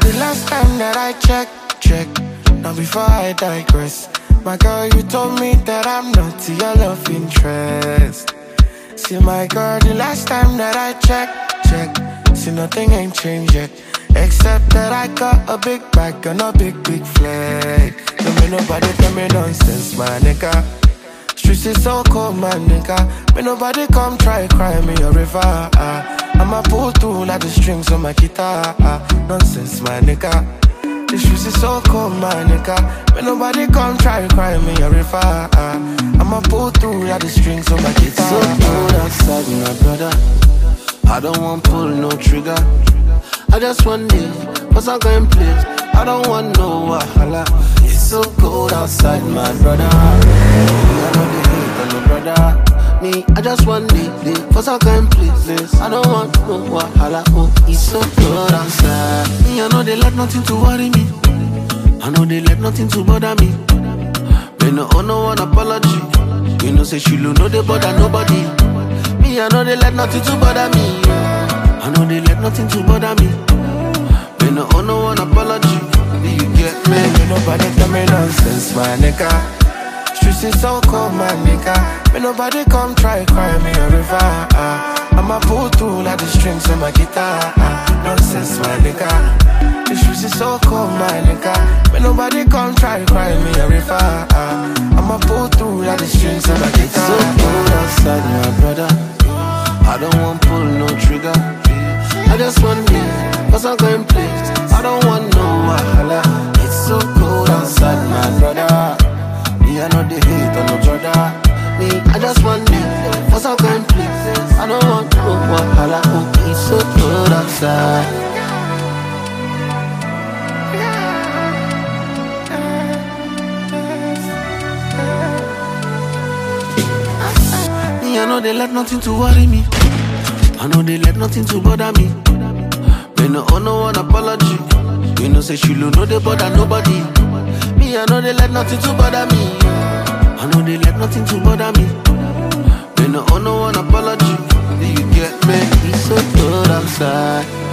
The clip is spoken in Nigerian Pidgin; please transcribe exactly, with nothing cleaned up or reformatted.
the last time that I checked, check. Now before I digress, my girl, you told me that I'm not your love interest. See my girl, the last time that I checked, check. See nothing ain't changed yet, except that I got a big bag and a big, big flag. Don't make nobody tell me nonsense, my nigga. Streets is so cold, my nigga. May nobody come try cry me a river. uh. I'ma pull through like the strings on my guitar. uh. Nonsense, my nigga. The streets is so cold, my nigga. May nobody come try cry me a river. uh. I'ma pull through like the strings on my guitar. It's so cold outside, my brother. I don't want pull no trigger. I just want this, what's I going place? I don't want no wahala. It's so cold outside, my brother. I know the hate on the brother. Me, I just want this, what's I going place? I don't want no wahala. Oh, it's so cold outside. Me, I know they let nothing to worry me. I know they let nothing to bother me. They no owe no one apology. You know say she know they bother nobody. Me, I know they let nothing to bother me. I know they let nothing to bother me. They no owe no one apology. Do you get me? May nobody tell me nonsense, my nigga. Streets is so cold, my nigga. May nobody come try cry me a river. uh. I'ma pull through like the strings on my guitar. uh. Nonsense, my nigga. The streets is so cold, my nigga. May nobody come try cry me a river. uh. I'ma pull through like the strings on my guitar. It's so cold outside, my brother. I don't want pull no trigger. I just want this, cause I'm going place. I don't want no wahala. It's so cold outside, my brother. Me, I know the hate on no brother. Me, I just want this, cause I'm going place. I don't want no wahala. Oh, it's so cold outside. Me, I know they let nothing to worry me. I know they let nothing to bother me. They no owe no one apology. You know say she know they bother nobody. Me, I know they let nothing to bother me. I know they let nothing to bother me. They no owe no one apology. Do you get me? It's so cold outside.